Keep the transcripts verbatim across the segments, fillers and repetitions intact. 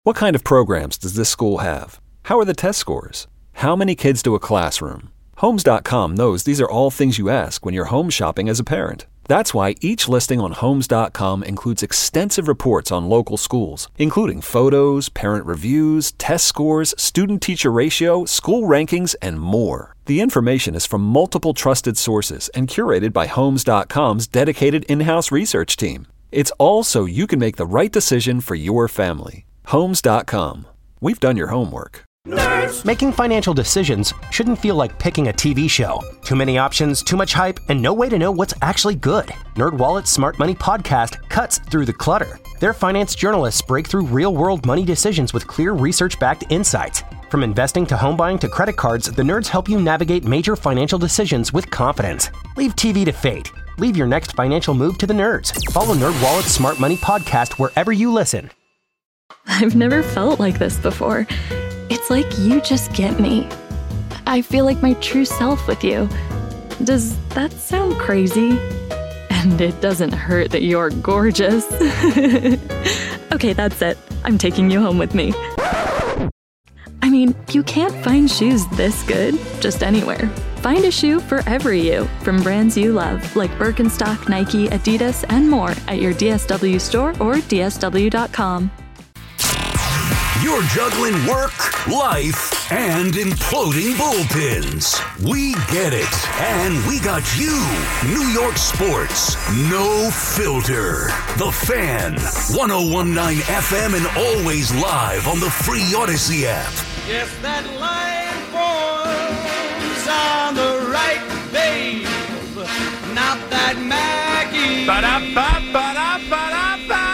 What kind of programs does this school have? How are the test scores? How many kids do a classroom? Homes dot com knows these are all things you ask when you're home shopping as a parent. That's why each listing on Homes dot com includes extensive reports on local schools, including photos, parent reviews, test scores, student-teacher ratio, school rankings, and more. The information is from multiple trusted sources and curated by Homes dot com's dedicated in-house research team. It's all so you can make the right decision for your family. Homes dot com. We've done your homework. Nerds. Making financial decisions shouldn't feel like picking a T V show. Too many options, too much hype, and no way to know what's actually good. NerdWallet's Smart Money podcast cuts through the clutter. Their finance journalists break through real-world money decisions with clear research-backed insights. From investing to home buying to credit cards, the nerds help you navigate major financial decisions with confidence. Leave T V to fate. Leave your next financial move to the nerds. Follow NerdWallet's Smart Money podcast wherever you listen. I've never felt like this before. It's like you just get me. I feel like my true self with you. Does that sound crazy? And it doesn't hurt that you're gorgeous. Okay, that's it. I'm taking you home with me. I mean, you can't find shoes this good just anywhere. Find a shoe for every you from brands you love, like Birkenstock, Nike, Adidas, and more at your D S W store or D S W dot com. You're juggling work, life, and imploding bullpens. We get it. And we got you. New York sports. No filter. The Fan. ten nineteen F M and always live on the free Odyssey app. Yes, that line forms on the right, babe. Not that Maggie. Ba-da-ba-ba-da-ba-da-ba.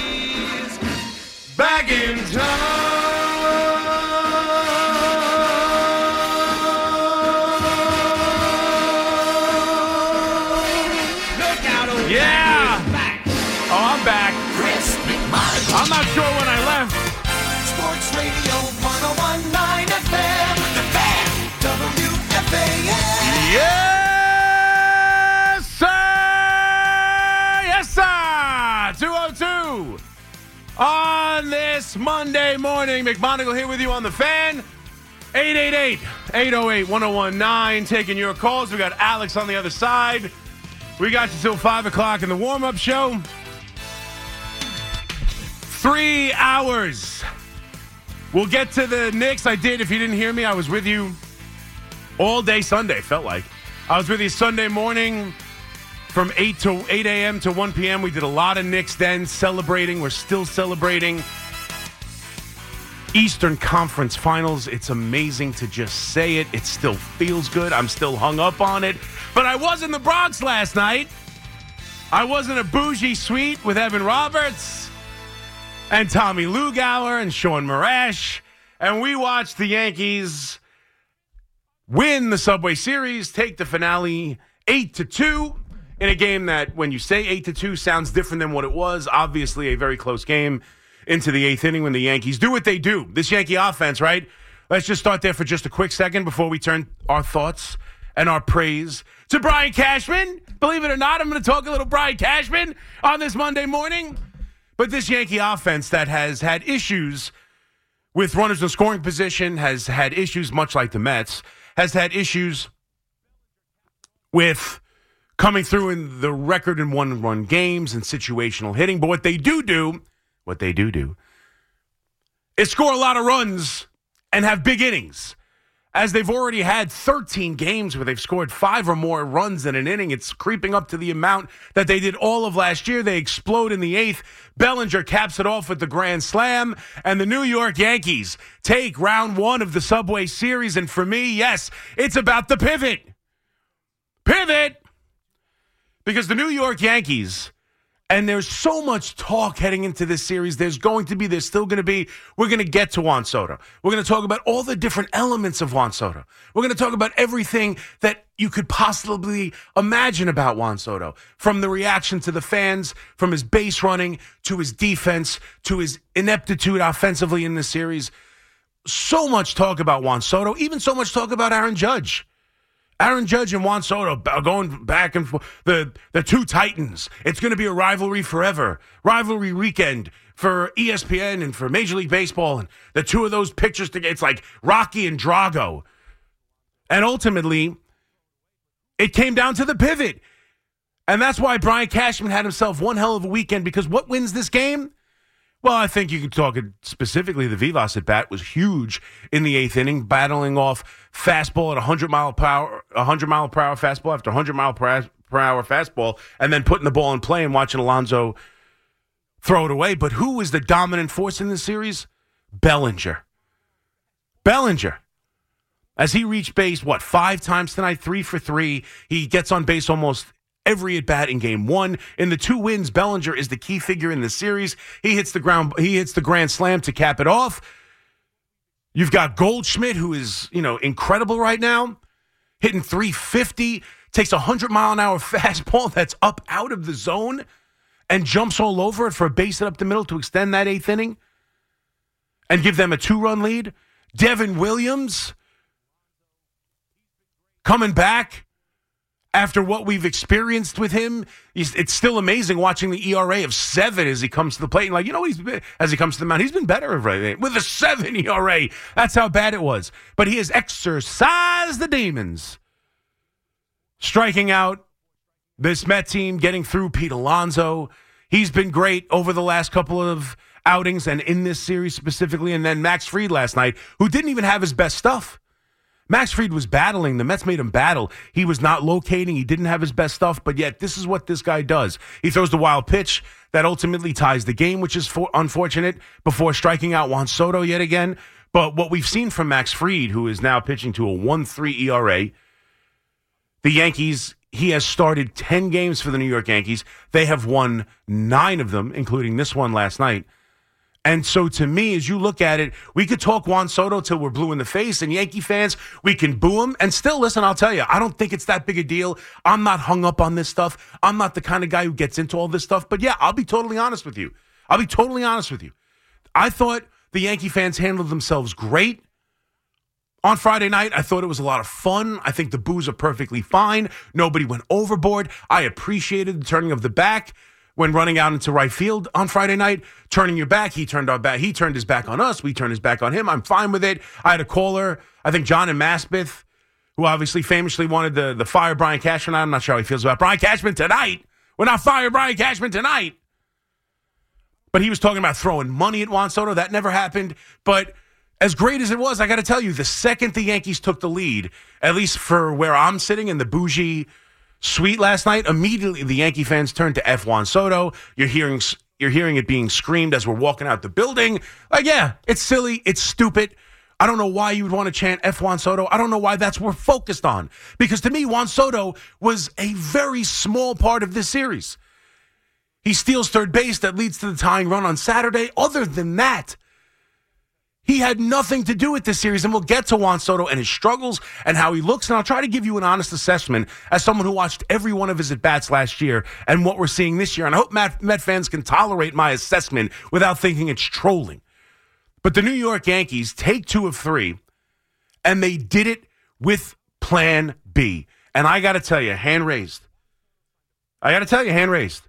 Back in town. Look out over Yeah. there. Back. Oh, I'm back. Chris McMahon. I'm not sure when I left. Sports Radio ten nineteen F M. The Fan. W F A N. Yes, sir. Yes, sir. two oh two. On this Monday morning, McMonagle here with you on The Fan. eight eight eight, eight oh eight, one oh one nine. Taking your calls. We got Alex on the other side. We got you till five o'clock in the warm-up show. Three hours. We'll get to the Knicks. I did. If you didn't hear me, I was with you all day Sunday, felt like. I was with you Sunday morning from eight to eight a.m. to one p.m. We did a lot of Knicks then, celebrating. We're still celebrating. Eastern Conference Finals. It's amazing to just say it. It still feels good. I'm still hung up on it. But I was in the Bronx last night. I was in a bougie suite with Evan Roberts and Tommy Lugauer and Sean Marash. And we watched the Yankees win the Subway Series, take the finale eight to two in a game that, when you say eight to two, sounds different than what it was. Obviously, a very close game into the eighth inning when the Yankees do what they do. This Yankee offense, right? Let's just start there for just a quick second before we turn our thoughts and our praise to Brian Cashman. Believe it or not, I'm going to talk a little Brian Cashman on this Monday morning. But this Yankee offense that has had issues with runners in scoring position, has had issues, much like the Mets, has had issues with coming through in the record in one-run games and situational hitting. But what they do do, what they do do, is score a lot of runs and have big innings. As they've already had thirteen games where they've scored five or more runs in an inning. It's creeping up to the amount that they did all of last year. They explode in the eighth. Bellinger caps it off with the grand slam. And the New York Yankees take round one of the Subway Series. And for me, yes, it's about the pivot. Pivot! Because the New York Yankees, and there's so much talk heading into this series. There's going to be, there's still going to be. We're going to get to Juan Soto. We're going to talk about all the different elements of Juan Soto. We're going to talk about everything that you could possibly imagine about Juan Soto. From the reaction to the fans, from his base running, to his defense, to his ineptitude offensively in this series. So much talk about Juan Soto, even so much talk about Aaron Judge. Aaron Judge and Juan Soto are going back and forth. The, the two Titans. It's going to be a rivalry forever. Rivalry weekend for E S P N and for Major League Baseball. And the two of those pictures together, it's like Rocky and Drago. And ultimately, it came down to the pivot. And that's why Brian Cashman had himself one hell of a weekend, because what wins this game? Well, I think you can talk specifically the Vivas at bat was huge in the eighth inning, battling off fastball at one hundred mile per hour, one hundred mile per hour fastball after one hundred mile per hour fastball, and then putting the ball in play and watching Alonso throw it away. But who was the dominant force in this series? Bellinger. Bellinger. As he reached base, what, five times tonight, three for three. He gets on base almost every at bat in game one. In the two wins, Bellinger is the key figure in the series. He hits the ground, he hits the grand slam to cap it off. You've got Goldschmidt, who is, you know, incredible right now, hitting three fifty, takes a hundred mile an hour fastball that's up out of the zone and jumps all over it for a base hit up the middle to extend that eighth inning and give them a two-run lead. Devin Williams coming back after what we've experienced with him. He's, it's still amazing watching the E R A of seven as he comes to the plate. And like, you know, he's been, as he comes to the mound, he's been better right, with a seven E R A. That's how bad it was. But he has exercised the demons, striking out this Met team, getting through Pete Alonso. He's been great over the last couple of outings and in this series specifically. And then Max Fried last night, who didn't even have his best stuff. Max Fried was battling. The Mets made him battle. He was not locating. He didn't have his best stuff, but yet this is what this guy does. He throws the wild pitch that ultimately ties the game, which is for, unfortunate, before striking out Juan Soto yet again. But what we've seen from Max Fried, who is now pitching to a one three E R A, the Yankees, he has started ten games for the New York Yankees. They have won nine of them, including this one last night. And so to me, as you look at it, we could talk Juan Soto till we're blue in the face, and Yankee fans, we can boo him. And still, listen, I'll tell you, I don't think it's that big a deal. I'm not hung up on this stuff. I'm not the kind of guy who gets into all this stuff. But yeah, I'll be totally honest with you. I'll be totally honest with you. I thought the Yankee fans handled themselves great on Friday night. I thought it was a lot of fun. I think the boos are perfectly fine. Nobody went overboard. I appreciated the turning of the back when running out into right field on Friday night, turning your back. He turned our back. He turned his back on us. We turned his back on him. I'm fine with it. I had a caller, I think John in Maspeth, who obviously famously wanted the, the fire Brian Cashman. I'm not sure how he feels about Brian Cashman tonight. We're not firing Brian Cashman tonight. But he was talking about throwing money at Juan Soto. That never happened. But as great as it was, I got to tell you, the second the Yankees took the lead, at least for where I'm sitting in the bougie suite last night, immediately the Yankee fans turned to F Juan Soto. You're hearing you're hearing it being screamed as we're walking out the building. Like, yeah, it's silly. It's stupid. I don't know why you would want to chant F Juan Soto. I don't know why that's what we're focused on. Because to me, Juan Soto was a very small part of this series. He steals third base that leads to the tying run on Saturday. Other than that, he had nothing to do with this series, and we'll get to Juan Soto and his struggles and how he looks, and I'll try to give you an honest assessment as someone who watched every one of his at-bats last year and what we're seeing this year, and I hope Met, Met fans can tolerate my assessment without thinking it's trolling. But the New York Yankees take two of three, and they did it with Plan B. And I got to tell you, hand raised. I got to tell you, hand raised.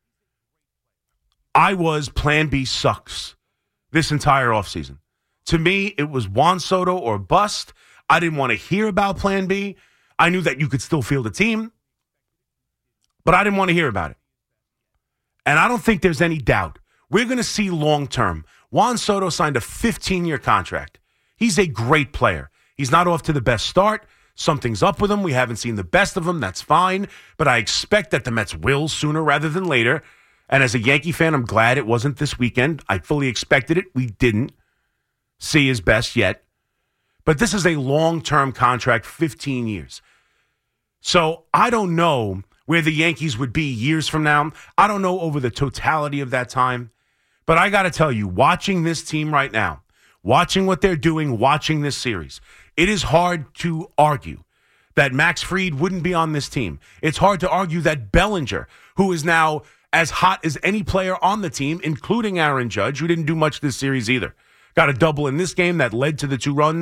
I was Plan B sucks this entire offseason. To me, it was Juan Soto or bust. I didn't want to hear about Plan B. I knew that you could still field a team, but I didn't want to hear about it. And I don't think there's any doubt. We're going to see long-term. Juan Soto signed a fifteen-year contract. He's a great player. He's not off to the best start. Something's up with him. We haven't seen the best of him. That's fine. But I expect that the Mets will sooner rather than later. And as a Yankee fan, I'm glad it wasn't this weekend. I fully expected it. We didn't see his best yet. But this is a long-term contract, fifteen years. So I don't know where the Yankees would be years from now. I don't know over the totality of that time. But I got to tell you, watching this team right now, watching what they're doing, watching this series, it is hard to argue that Max Fried wouldn't be on this team. It's hard to argue that Bellinger, who is now as hot as any player on the team, including Aaron Judge, who didn't do much this series either, got a double in this game that led to the two runs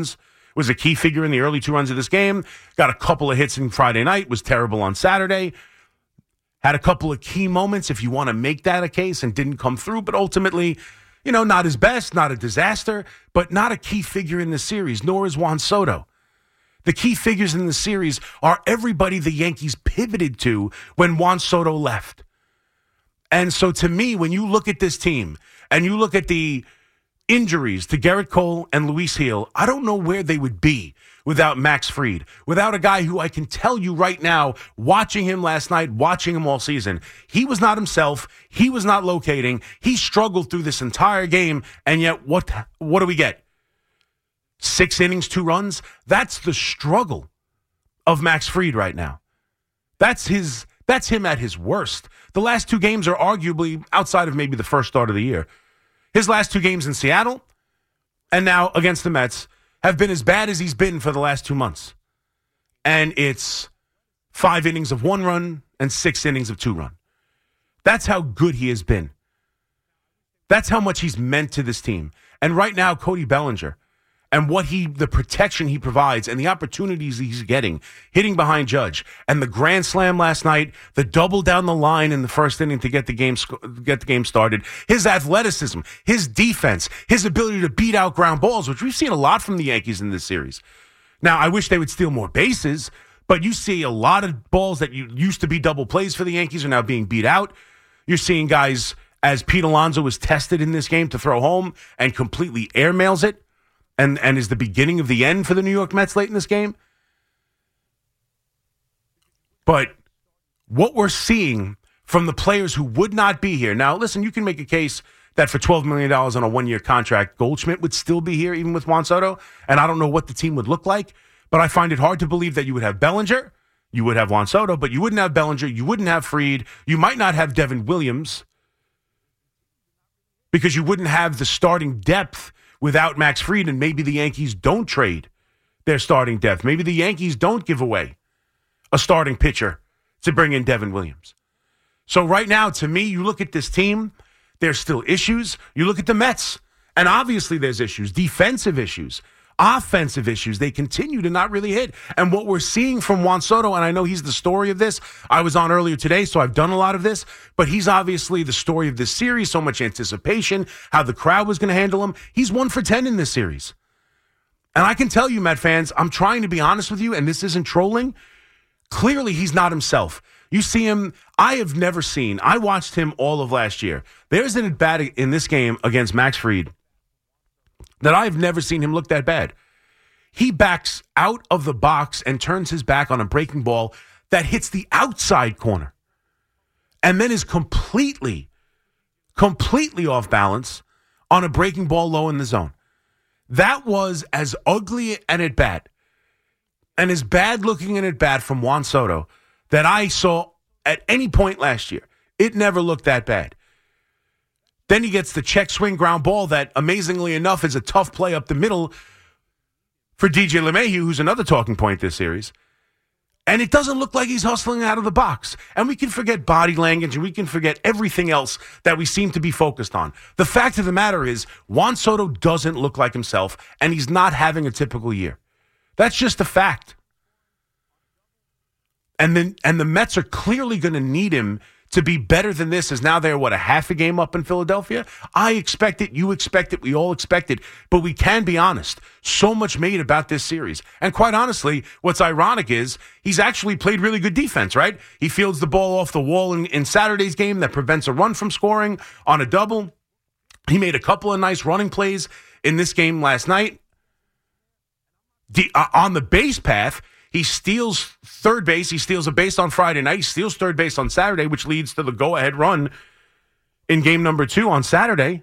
was a key figure in the early two runs of this game. Got a couple of hits in Friday night, was terrible on Saturday. Had a couple of key moments, if you want to make that a case, and didn't come through. But ultimately, you know, not his best, not a disaster, but not a key figure in the series, nor is Juan Soto. The key figures in the series are everybody the Yankees pivoted to when Juan Soto left. And so to me, when you look at this team and you look at the injuries to Gerrit Cole and Luis Gil, I don't know where they would be without Max Fried, without a guy who I can tell you right now, watching him last night, watching him all season, he was not himself. He was not locating. He struggled through this entire game. And yet what, what do we get? Six innings, two runs. That's the struggle of Max Fried right now. That's his, that's him at his worst. The last two games are arguably, outside of maybe the first start of the year, his last two games in Seattle and now against the Mets have been as bad as he's been for the last two months. And it's five innings of one run and six innings of two run. That's how good he has been. That's how much he's meant to this team. And right now, Cody Bellinger and what he, the protection he provides and the opportunities he's getting, hitting behind Judge, and the grand slam last night, the double down the line in the first inning to get the game get the game started, his athleticism, his defense, his ability to beat out ground balls, which we've seen a lot from the Yankees in this series. Now, I wish they would steal more bases, but you see a lot of balls that you used to be double plays for the Yankees are now being beat out. You're seeing guys, as Pete Alonso was tested in this game to throw home and completely airmails it, and, and is the beginning of the end for the New York Mets late in this game. But what we're seeing from the players who would not be here. Now, listen, you can make a case that for twelve million dollars on a one-year contract, Goldschmidt would still be here even with Juan Soto, and I don't know what the team would look like, but I find it hard to believe that you would have Bellinger, you would have Juan Soto, but you wouldn't have Bellinger, you wouldn't have Fried, you might not have Devin Williams, because you wouldn't have the starting depth without Max Fried, and maybe the Yankees don't trade their starting depth. Maybe the Yankees don't give away a starting pitcher to bring in Devin Williams. So right now, to me, you look at this team, there's still issues. You look at the Mets, and obviously there's issues, defensive issues, offensive issues. They continue to not really hit. And what we're seeing from Juan Soto, and I know he's the story of this. I was on earlier today, so I've done a lot of this, but he's obviously the story of this series. So much anticipation, how the crowd was going to handle him. He's one for ten in this series. And I can tell you, Met fans, I'm trying to be honest with you, and this isn't trolling. Clearly, he's not himself. You see him, I have never seen, I watched him all of last year. There's an at-bat in this game against Max Fried that I've never seen him look that bad. He backs out of the box and turns his back on a breaking ball that hits the outside corner and then is completely, completely off balance on a breaking ball low in the zone. That was as ugly an at-bat and as bad looking an at-bat from Juan Soto that I saw at any point last year. It never looked that bad. Then he gets the check swing ground ball that, amazingly enough, is a tough play up the middle for D J LeMahieu, who's another talking point this series. And it doesn't look like he's hustling out of the box. And we can forget body language and we can forget everything else that we seem to be focused on. The fact of the matter is, Juan Soto doesn't look like himself, and he's not having a typical year. That's just a fact. And then, and the Mets are clearly going to need him to be better than this, as now they're, what, a half a game up in Philadelphia? I expect it. You expect it. We all expect it. But we can be honest. So much made about this series. And quite honestly, what's ironic is he's actually played really good defense, right? He fields the ball off the wall in, in Saturday's game that prevents a run from scoring on a double. He made a couple of nice running plays in this game last night. The, uh, on the base path, he steals third base. He steals a base on Friday night. He steals third base on Saturday, which leads to the go-ahead run in game number two on Saturday.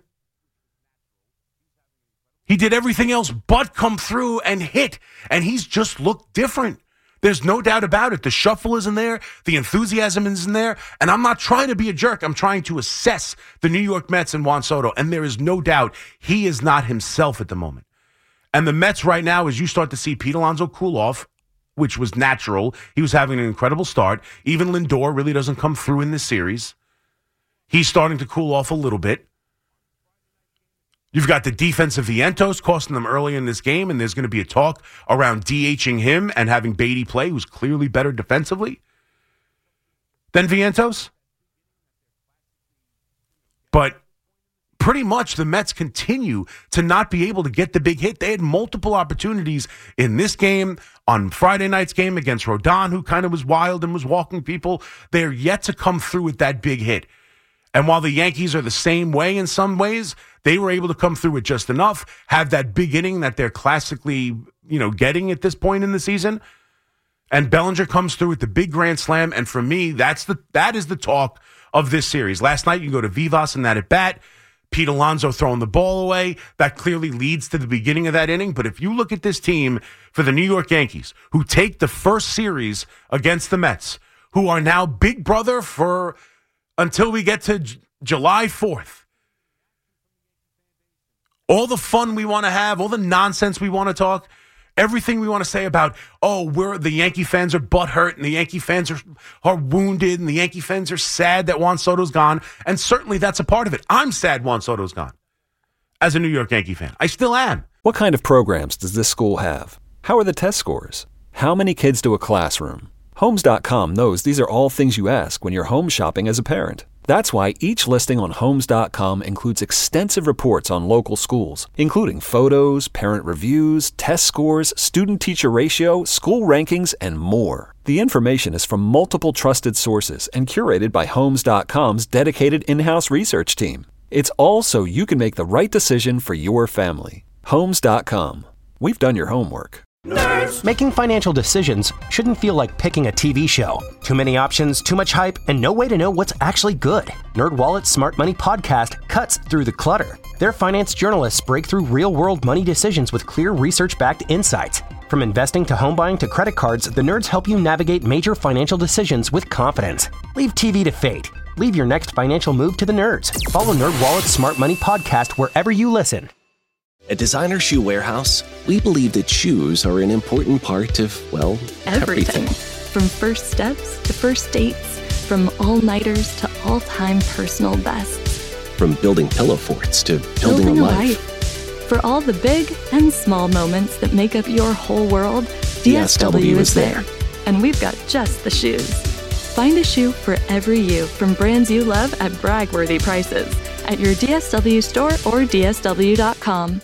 He did everything else but come through and hit, and he's just looked different. There's no doubt about it. The shuffle isn't there. The enthusiasm isn't there. And I'm not trying to be a jerk. I'm trying to assess the New York Mets and Juan Soto, and there is no doubt he is not himself at the moment. And the Mets right now, as you start to see Pete Alonso cool off, which was natural. He was having an incredible start. Even Lindor really doesn't come through in this series. He's starting to cool off a little bit. You've got the defense of Vientos costing them early in this game, and there's going to be a talk around DHing him and having Beatty play, who's clearly better defensively than Vientos. But pretty much the Mets continue to not be able to get the big hit. They had multiple opportunities in this game, on Friday night's game against Rodon, who kind of was wild and was walking people. They're yet to come through with that big hit. And while the Yankees are the same way in some ways, they were able to come through with just enough, have that big inning that they're classically, you know, getting at this point in the season. And Bellinger comes through with the big grand slam. And for me, that's the that is the talk of this series. Last night, you can go to Vivas and that at bat. Pete Alonso throwing the ball away. That clearly leads to the beginning of that inning. But if you look at this team for the New York Yankees, who take the first series against the Mets, who are now big brother for until we get to J- July fourth. All the fun we want to have, all the nonsense we want to talk, everything we want to say about, oh, we're the Yankee fans are butthurt and the Yankee fans are, are wounded and the Yankee fans are sad that Juan Soto's gone. And certainly that's a part of it. I'm sad Juan Soto's gone as a New York Yankee fan. I still am. What kind of programs does this school have? How are the test scores? How many kids do a classroom? Homes dot com knows these are all things you ask when you're home shopping as a parent. That's why each listing on Homes dot com includes extensive reports on local schools, including photos, parent reviews, test scores, student-teacher ratio, school rankings, and more. The information is from multiple trusted sources and curated by Homes dot com's dedicated in-house research team. It's all so you can make the right decision for your family. Homes dot com. We've done your homework. Nerds. Making financial decisions shouldn't feel like picking a T V show. Too many options, too much hype, and no way to know what's actually good. NerdWallet's Smart Money Podcast cuts through the clutter. Their finance journalists break through real-world money decisions with clear research-backed insights. From investing to home buying to credit cards, the nerds help you navigate major financial decisions with confidence. Leave T V to fate. Leave your next financial move to the nerds. Follow NerdWallet's Smart Money Podcast wherever you listen. At Designer Shoe Warehouse, we believe that shoes are an important part of, well, Everything. everything. From first steps to first dates, from all-nighters to all-time personal bests. From building pillow forts to building, a life. For all the big and small moments that make up your whole world, D S W, D S W is is there. And we've got just the shoes. Find a shoe for every you from brands you love at brag-worthy prices at your D S W store or D S W dot com.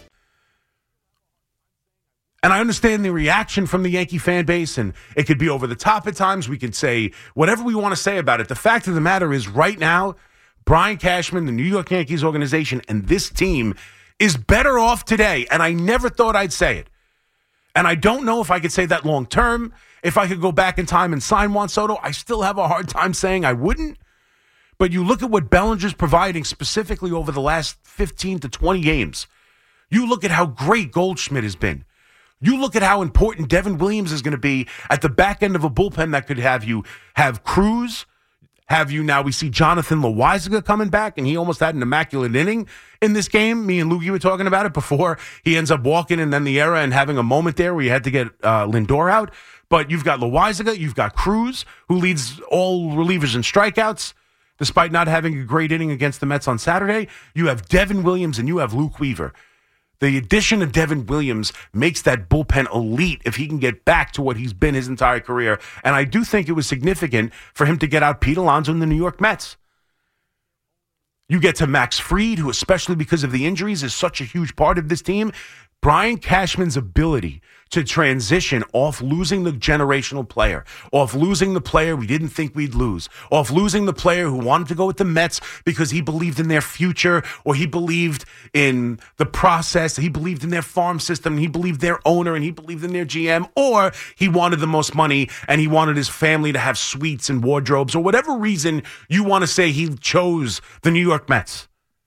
And I understand the reaction from the Yankee fan base, and it could be over the top at times. We could say whatever we want to say about it. The fact of the matter is right now, Brian Cashman, the New York Yankees organization, and this team is better off today. And I never thought I'd say it. And I don't know if I could say that long term. If I could go back in time and sign Juan Soto, I still have a hard time saying I wouldn't. But you look at what Bellinger's providing specifically over the last fifteen to twenty games. You look at how great Goldschmidt has been. You look at how important Devin Williams is going to be at the back end of a bullpen that could have you have Cruz, have you now we see Jonathan Loaisiga coming back, and he almost had an immaculate inning in this game. Me and Loogie were talking about it before he ends up walking and then the era and having a moment there where you had to get uh, Lindor out. But you've got Loaisiga, you've got Cruz, who leads all relievers in strikeouts, despite not having a great inning against the Mets on Saturday. You have Devin Williams and you have Luke Weaver. The addition of Devin Williams makes that bullpen elite if he can get back to what he's been his entire career. And I do think it was significant for him to get out Pete Alonso in the New York Mets. You get to Max Fried, who especially because of the injuries is such a huge part of this team. Brian Cashman's ability to transition off losing the generational player, off losing the player we didn't think we'd lose, off losing the player who wanted to go with the Mets because he believed in their future, or he believed in the process, he believed in their farm system, he believed their owner, and he believed in their G M, or he wanted the most money and he wanted his family to have suites and wardrobes, or whatever reason you want to say he chose the New York Mets.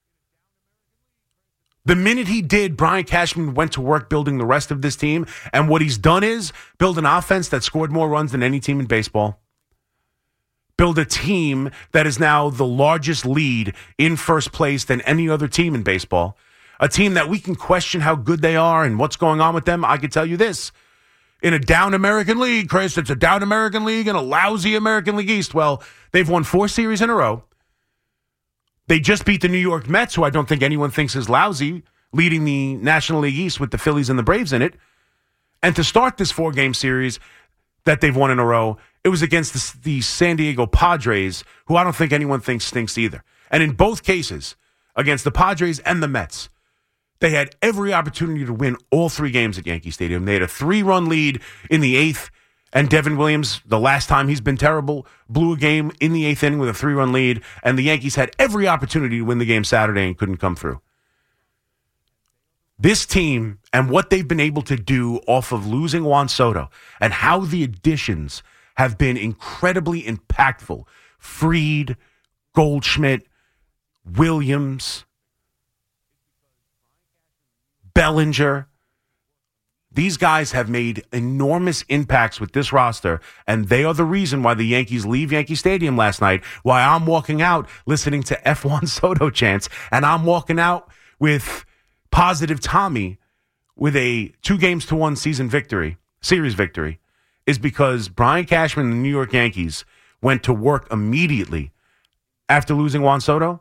The minute he did, Brian Cashman went to work building the rest of this team. And what he's done is build an offense that scored more runs than any team in baseball. Build a team that is now the largest lead in first place than any other team in baseball. A team that we can question how good they are and what's going on with them. I can tell you this. In a down American League, Chris, it's a down American League and a lousy American League East. Well, they've won four series in a row. They just beat the New York Mets, who I don't think anyone thinks is lousy. leading the National League East with the Phillies and the Braves in it. And to start this four-game series that they've won in a row, it was against the, the San Diego Padres, who I don't think anyone thinks stinks either. And in both cases, against the Padres and the Mets, they had every opportunity to win all three games at Yankee Stadium. They had a three-run lead in the eighth, and Devin Williams, the last time he's been terrible, blew a game in the eighth inning with a three-run lead, and the Yankees had every opportunity to win the game Saturday and couldn't come through. This team and what they've been able to do off of losing Juan Soto and how the additions have been incredibly impactful. Fried, Goldschmidt, Williams, Bellinger. These guys have made enormous impacts with this roster, and they are the reason why the Yankees leave Yankee Stadium last night, why I'm walking out listening to F one Soto chants, and I'm walking out with Positive Tommy with a two games to one season victory, series victory, is because Brian Cashman and the New York Yankees went to work immediately after losing Juan Soto.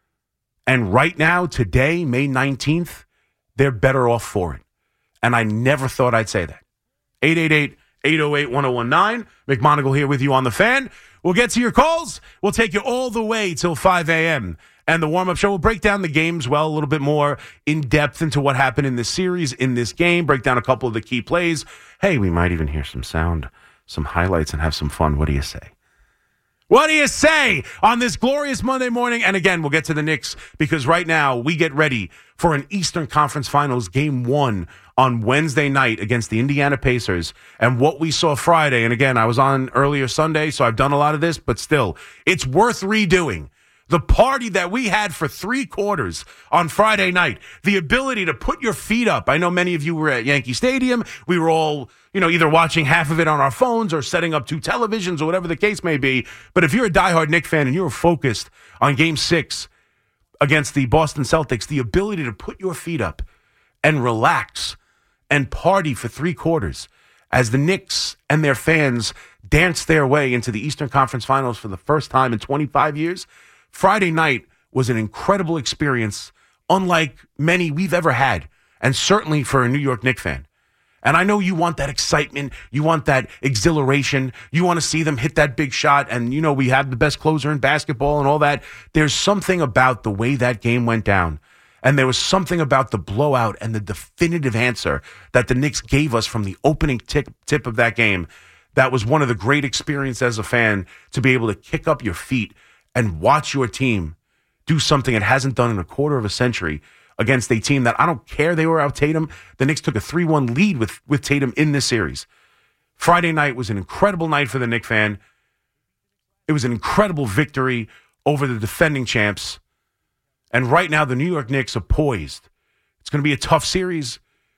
And right now, today, May nineteenth, they're better off for it. And I never thought I'd say that. eight eight eight, eight oh eight, one oh one nine. McMonagle here with you on The Fan. We'll get to your calls. We'll take you all the way till five a.m. And the warm-up show will break down the games, well, a little bit more in depth into what happened in this series, in this game, break down a couple of the key plays. Hey, we might even hear some sound, some highlights, and have some fun. What do you say? What do you say on this glorious Monday morning? And again, we'll get to the Knicks because right now we get ready for an Eastern Conference Finals game one on Wednesday night against the Indiana Pacers. And what we saw Friday, and again, I was on earlier Sunday, so I've done a lot of this, but still, it's worth redoing. The party that we had for three quarters on Friday night, the ability to put your feet up. I know many of you were at Yankee Stadium. We were all, you know, either watching half of it on our phones or setting up two televisions or whatever the case may be. But if you're a diehard Knicks fan and you're focused on game six against the Boston Celtics, the ability to put your feet up and relax and party for three quarters as the Knicks and their fans dance their way into the Eastern Conference Finals for the first time in twenty-five years, Friday night was an incredible experience, unlike many we've ever had, and certainly for a New York Knicks fan. And I know you want that excitement, you want that exhilaration, you want to see them hit that big shot, and you know we have the best closer in basketball and all that. There's something about the way that game went down, and there was something about the blowout and the definitive answer that the Knicks gave us from the opening tip, tip of that game. That was one of the great experiences as a fan, to be able to kick up your feet and watch your team do something it hasn't done in a quarter of a century against a team that I don't care they were out Tatum. The Knicks took a three one lead with, with Tatum in this series. Friday night was an incredible night for the Knicks fan. It was an incredible victory over the defending champs. And right now, the New York Knicks are poised. It's going to be a tough series.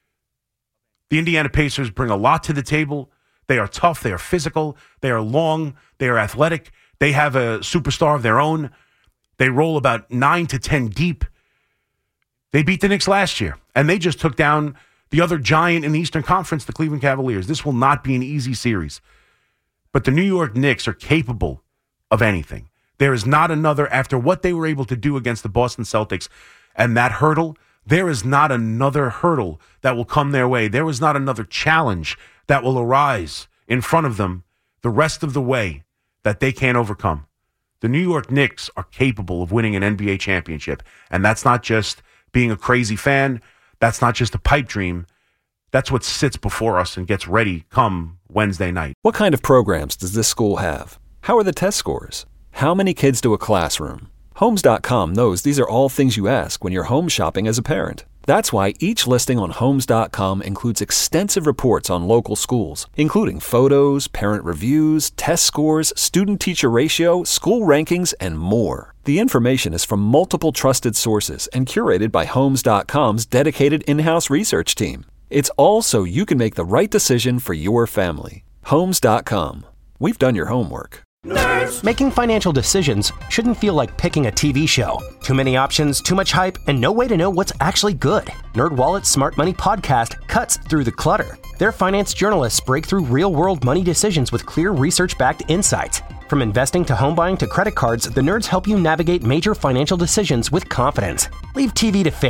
The Indiana Pacers bring a lot to the table. They are tough. They are physical. They are long. They are athletic. They have a superstar of their own. They roll about nine to ten deep. They beat the Knicks last year, and they just took down the other giant in the Eastern Conference, the Cleveland Cavaliers. This will not be an easy series. But the New York Knicks are capable of anything. There is not another, after what they were able to do against the Boston Celtics and that hurdle, there is not another hurdle that will come their way. There is not another challenge that will arise in front of them the rest of the way that they can't overcome. The New York Knicks are capable of winning an N B A championship, and that's not just being a crazy fan. That's not just a pipe dream. That's what sits before us and gets ready come Wednesday night. What kind of programs does this school have? How are the test scores? How many kids do a classroom? Homes dot com knows these are all things you ask when you're home shopping as a parent. That's why each listing on Homes dot com includes extensive reports on local schools, including photos, parent reviews, test scores, student-teacher ratio, school rankings, and more. The information is from multiple trusted sources and curated by Homes dot com's dedicated in-house research team. It's all so you can make the right decision for your family. Homes dot com. We've done your homework. Nerds. Making financial decisions shouldn't feel like picking a T V show. Too many options, too much hype, and no way to know what's actually good. NerdWallet's Smart Money Podcast cuts through the clutter. Their finance journalists break through real-world money decisions with clear research-backed insights. From investing to home buying to credit cards, the nerds help you navigate major financial decisions with confidence. Leave T V to fate.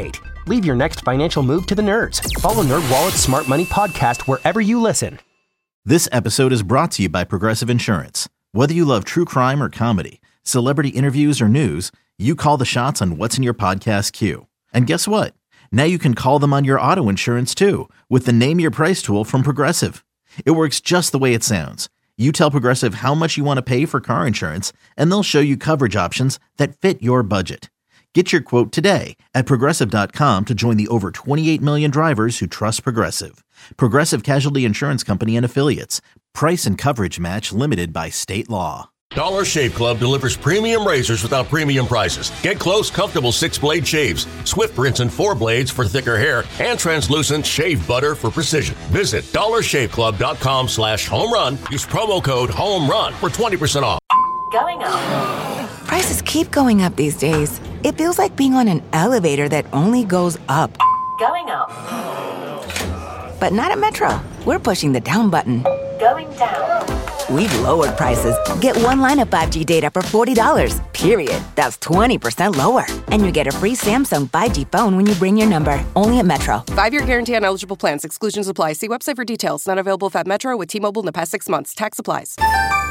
Leave your next financial move to the nerds. Follow NerdWallet's Smart Money Podcast wherever you listen. This episode is brought to you by Progressive Insurance. Whether you love true crime or comedy, celebrity interviews or news, you call the shots on what's in your podcast queue. And guess what? Now you can call them on your auto insurance too with the Name Your Price tool from Progressive. It works just the way it sounds. You tell Progressive how much you want to pay for car insurance, and they'll show you coverage options that fit your budget. Get your quote today at Progressive dot com to join the over twenty-eight million drivers who trust Progressive. Progressive Casualty Insurance Company and Affiliates. Price and coverage match limited by state law. Dollar Shave Club delivers premium razors without premium prices. Get close, comfortable six-blade shaves, swift rinse and four blades for thicker hair, and translucent shave butter for precision. Visit dollar shave club dot com slash home run. Use promo code HOMERUN for twenty percent off. Going up. Prices keep going up these days. It feels like being on an elevator that only goes up. Going up. But not at Metro. We're pushing the down button. Going down. We've lowered prices. Get one line of five G data for forty dollars, period. That's twenty percent lower. And you get a free Samsung five G phone when you bring your number. Only at Metro. Five-year guarantee on eligible plans. Exclusions apply. See website for details. Not available if at Metro with T-Mobile in the past six months. Tax applies.